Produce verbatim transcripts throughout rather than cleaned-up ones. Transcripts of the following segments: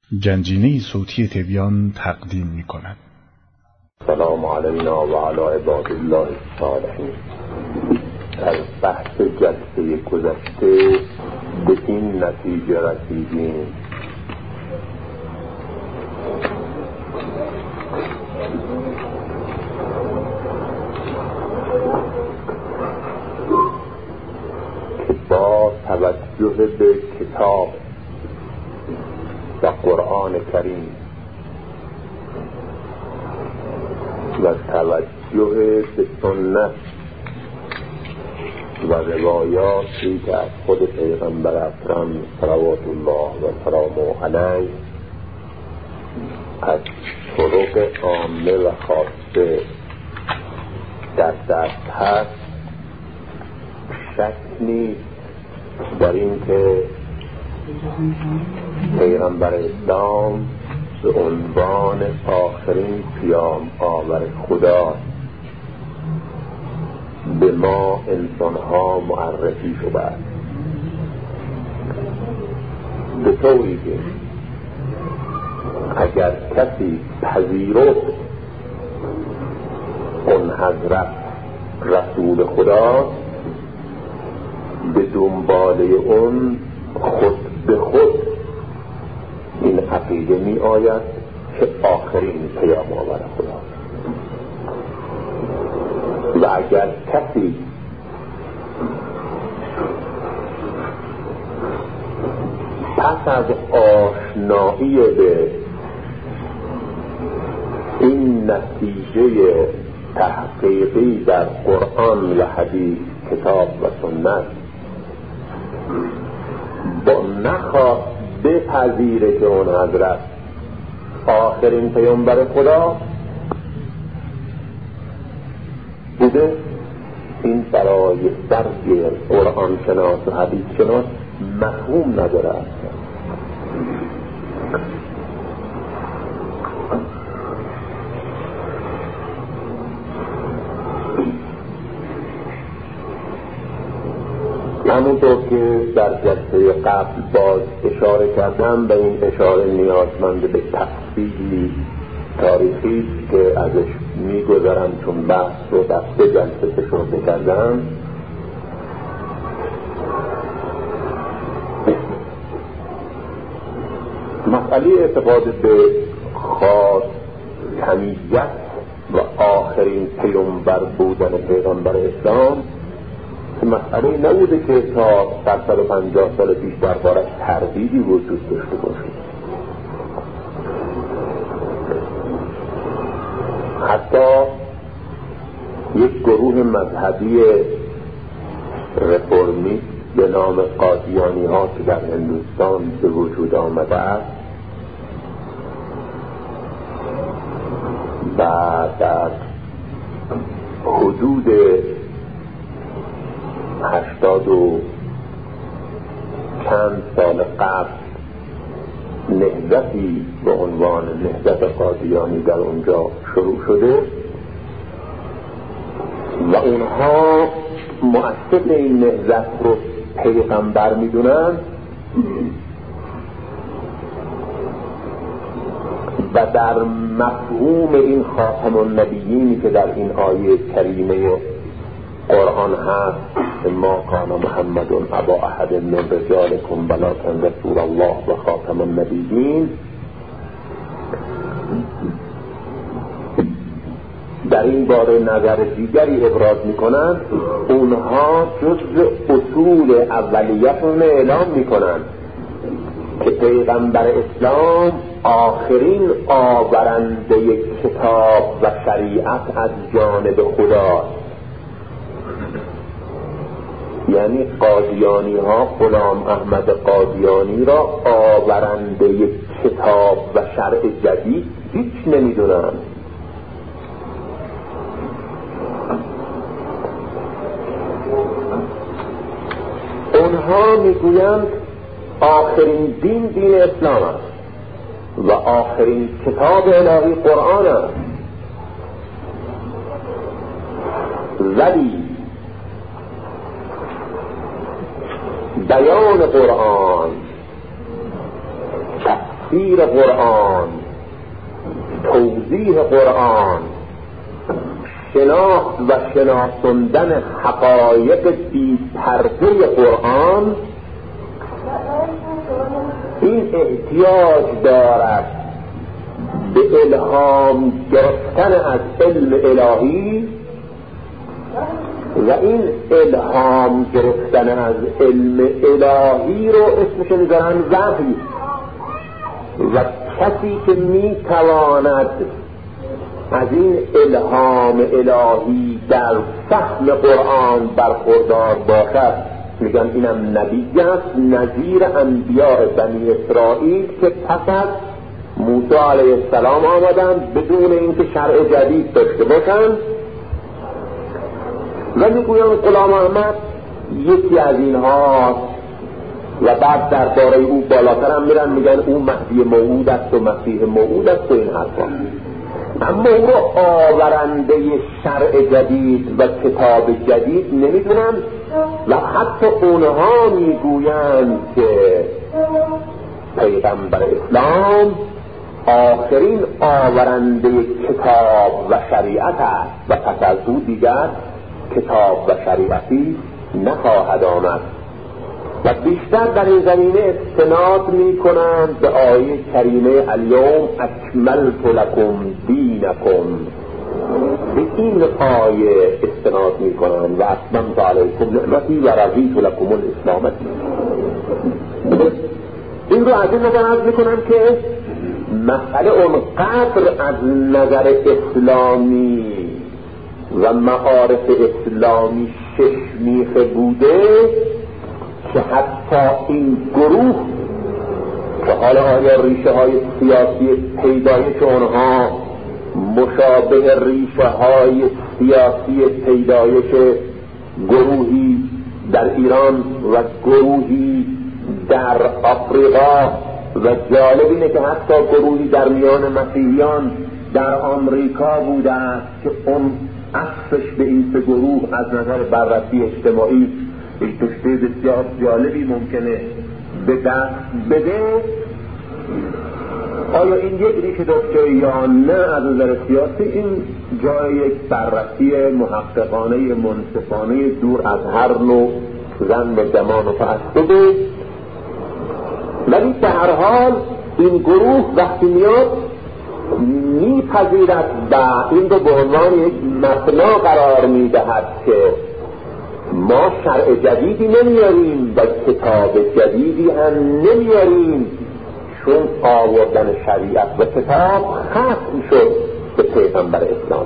گنجینه صوتی تبیان تقدیم می کند. سلام علینا و علی عباد الله الصالحین. در بحث جلسه گذشته به این نتیجه رسیدیم که با توجه به کتاب و قرآن کریم و توجه به سنت و روایاتی که از خود پیغمبر اکرم صلوات الله و سلامه علیه از طرق عامه و خاصه در دست هست، شک نیست در این که پیغمبر اسلام به عنوان آخرین پیام آور خدا به ما انسانها معرفی شده است، به طوری که اگر کسی پذیرفت اون حضرت رسول خدا، به دنباله اون خود به خود این عقیده می آید که آخرین پیام آور خدا. و اگر کسی پس از آشنایی به این نتیجه تحقیقی در قرآن و حدیث، کتاب و سنت، با نخواست بپذیره که اون حضرت آخرین پیامبر خدا بوده، این برای درک قرآن شناس و حدیث شناس مفهوم نداره است. همونطور که در جلسه قبل باز اشاره کردم، به این اشاره نیازمند به تفصیلی تاریخی که ازش میگذرم چون بحث رو در سه جلسه تشریح کردم. مسئله اعتقاد به خاتمیت و آخرین پیامبر بودن پیغمبر اسلام مسئله نبوده که تا صد و پنجاه سال پیش دربارش تردیدی وجود داشته باشه. حتی یک گروه مذهبی رفرمی به نام قادیانی ها که در هندوستان به وجود آمده است و در حدود هشتاد و چند سال قبل نهضتی به عنوان نهضت قادیانی در اونجا شروع شده و اونها مؤسس این نهضت رو پیغمبر میدونن و در مفهوم این خاتم النبیینی که در این آیه کریمه قرآن هست، ما کان محمد ابا احد من رجالکم ولکن رسول الله و خاتم النبیین، در این باره نظر دیگری ابراز میکنند. اونها جزء اصول اولیتون اعلام میکنند که پیغمبر اسلام آخرین آورنده کتاب و شریعت از جانب خداست. یعنی قادیانی ها غلام احمد قادیانی را آورنده کتاب و شرع جدید هیچ نمیدونن. اونها میگویند آخرین دین دین اسلام است و آخرین کتاب الهی قرآن است، ولی بیان قرآن تفسیر قرآن، توضیح قرآن، شناخت و شناساندن حقایق بی پرده قرآن، این احتیاج دارد به الهام گرفتن از علم الهی و این الهام گرفتن از علم الهی رو اسمش میذارن وحی. و کسی که میتواند از این الهام الهی در فهم قرآن برخوردار باشد میگن اینم نبی است، نظیر انبیاء بنی اسرائیل که پس از موسی علیه السلام آمدند بدون اینکه شرع جدید داشته باشند. و میگویند غلام احمد یکی از اینها و بعد درباره او بالاتر هم میرن میگن او مهدی موعود است و مسیح موعود است و این حرفا. اما او رو آورنده شرع جدید و کتاب جدید نمیدونن و حتی اونها میگویند که پیغمبر اسلام آخرین آورنده کتاب و شریعت است و پس از او دیگر کتاب و شریعتی نخواهد آمد. و بیشتر در این زمینه استناد می کنند به آیه کریمه الیوم اکملت لکم دینکم، به این آیه استناد می کنند و اتممت علیکم نعمتی و رضیت لکم الاسلام دینا. این رو از این نظر عرض می کنم که مسئله اونقدر از نظر اسلامی و معارف اسلامی ششمیخه بوده که حتی این گروه که حالا آیا ریشه های سیاسی پیدایش اونها مشابه ریشه های سیاسی پیدایش گروهی در ایران و گروهی در آفریقا و جالب اینه که حتی گروهی در میان مسیحیان در آمریکا بوده است که اون اصلش به این سه گروه از نظر بررسی اجتماعی یک نکته بسیار جالبی ممکنه به دست بده. آیا این یک ریشه داشته یا نه از نظر سیاسی، این جای یک بررسی محققانه منصفانه دور از هر نوع زن و زمان و تعصبه. ولی به هر حال این گروه وقتی میاد میپذیرد و این رو به عنوان یک مبنا قرار میدهد که ما شرع جدیدی نمیاریم و کتاب جدیدی هم نمیاریم، چون آوردن شریعت و کتاب ختم شد به پیغمبر اسلام.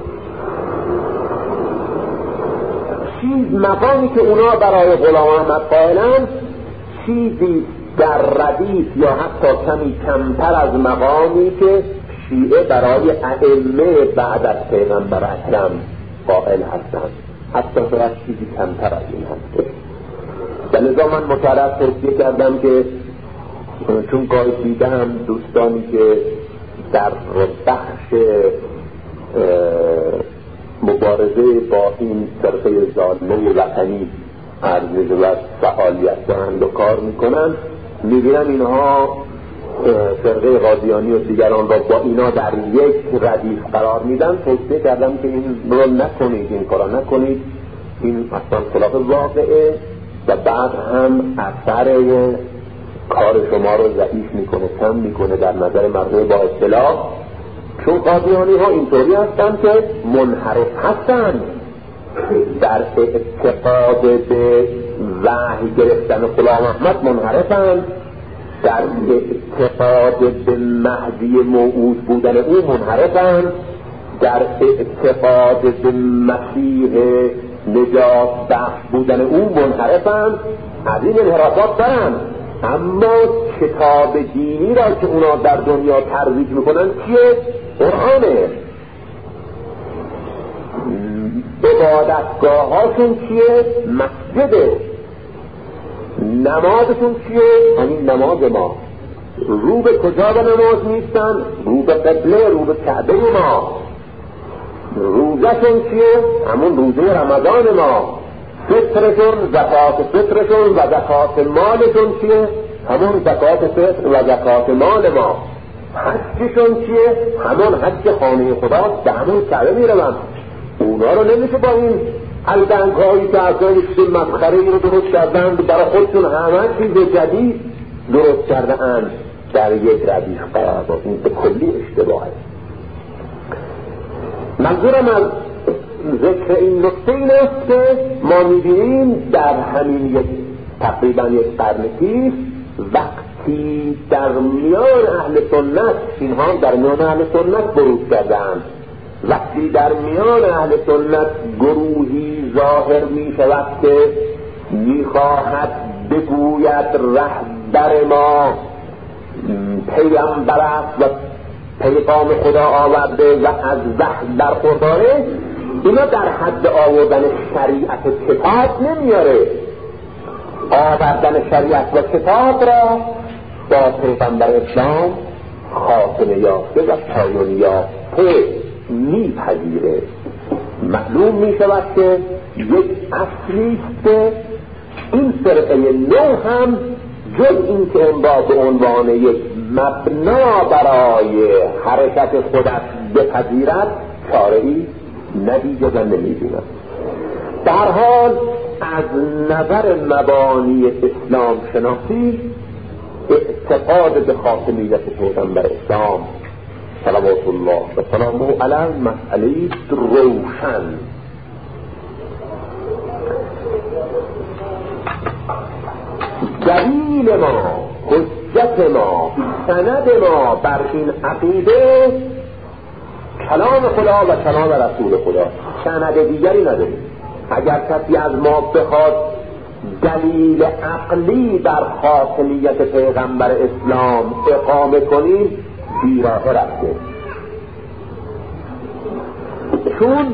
چیز مقامی که اونا برای غلام احمد قائلند چیزی در ردیف یا حتی کمی کمتر از مقامی که شیعه برای ائمه بعد از پیغمبر اکرم قائل هستند، حتی شاید چیزی کمتر از این هست. و لذا من مطرح توصیه کردم که چون گاهی دیدم دوستانی که در بخش مبارزه با این فرقه ظالمه وطنی عرض و فعالیت دارند و کار میکنند، میبینم اینها فرقه قادیانی و دیگران را با اینا در یک ردیف قرار میدن. توصیه کردم که این رو نکنید، این کارا نکنید، این اصلا خلاف واقعه و بعد هم اثر کار شما رو ضعیف میکنه، کم میکنه در نظر مردم با اصطلاح. چون قادیانی ها اینطوری هستن که منحرف هستن، در اعتقاد به وحی گرفتن غلام احمد منحرفن، در اعتقاد به مهدی موعود بودن او منحرفن، در اعتقاد به مسیح نجات بخش بودن او منحرفن. از این انحرافات دارن، اما کتاب دینی را که اونا در دنیا ترویج میکنن چیه؟ قرآنه. عبادتگاه هاشون چیه؟ مسجده. نمازشون چیه؟ همین نماز ما. رو به کجا به نماز نیستن؟ رو به قبله، رو به کعبه ما. روزشون چیه؟ همون روزه رمضان ما. فطرشون، زکات فطرشون و زکات مالشون چیه؟ همون زکات فطر و زکات مال ما. حجشون چیه؟ همون حج خانه خداست، به همون کعبه میروند. اونا رو نمیشه با این الدنگ هایی که از این چیز مسخره ای رو درست کردند برای خودشون همه چیز جدید درست کرده اند در یک ردیف قرار داد. این به کلی اشتباهه. منظورم از ذکر این نکته این است که ما میبینیم در همین یک تقریبا یک قرن پیش وقتی در میان اهل سنت، اینها در میان اهل سنت بروز کردند، وقتی در میان اهل سنت گروهی ظاهر می شود که می خواهد بگوید رهبر ما پیغمبر است و پیغام خدا آورده و از وحی برخورداره، اینا در حد آوردن شریعت کتاب نمیاره. آوردن شریعت و کتاب را با پیغمبر اسلام خاتمه یافته و پایان یافته میپذیره. معلوم میشود که یک اصلی است که این فرقه نو هم جز این که این با به عنوان یک مبنا برای حرکت خودش بپذیرد چاره‌ای ندیده و نمی‌بیند. در حال از نظر مبانی اسلام شناسی اعتقاد به خاتمیت پیغمبر اسلام صلوات الله و سلامه علیه مسئله روشن. دلیل ما، حجت ما، سند ما بر این عقیده کلام خدا و کلام رسول خدا، سند دیگری نداریم. اگر کسی از ما بخواد دلیل عقلی بر خاتمیت پیغمبر اسلام اقامه کنیم بیراه رفته، چون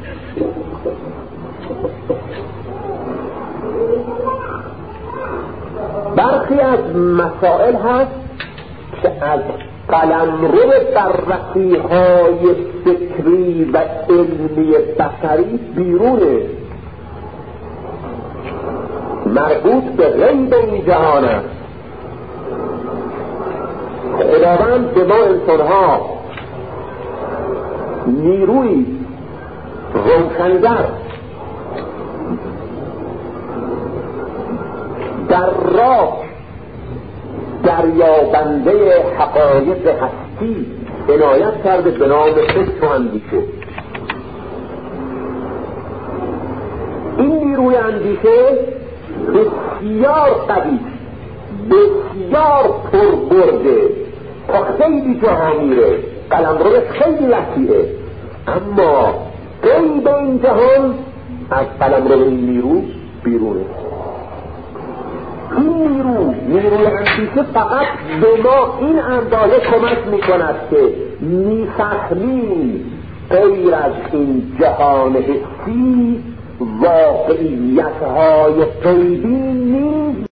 برخی از مسائل هست که از قلمرو بررسی‌های فکری و علمی بشری بیرونه، مربوط به غیب این جهان است. خداوند به ما انسان‌ها نیروی روشنگر در راه دریابنده حقایق هستی عنایت کرده به نام فکر و اندیشه. این نیروی اندیشه بسیار قوی، بسیار پربرده، تا خیلی جاها میره، قلمروش خیلی وسیعه، اما غیب این جهان از قلمرو این نیرو بیرونه. این نیرو نیروی اندیشه فقط به ما این اندازه کمک میکند که میفهمیم غیر از این جهان حسی واقعیت‌های غیبی نیست.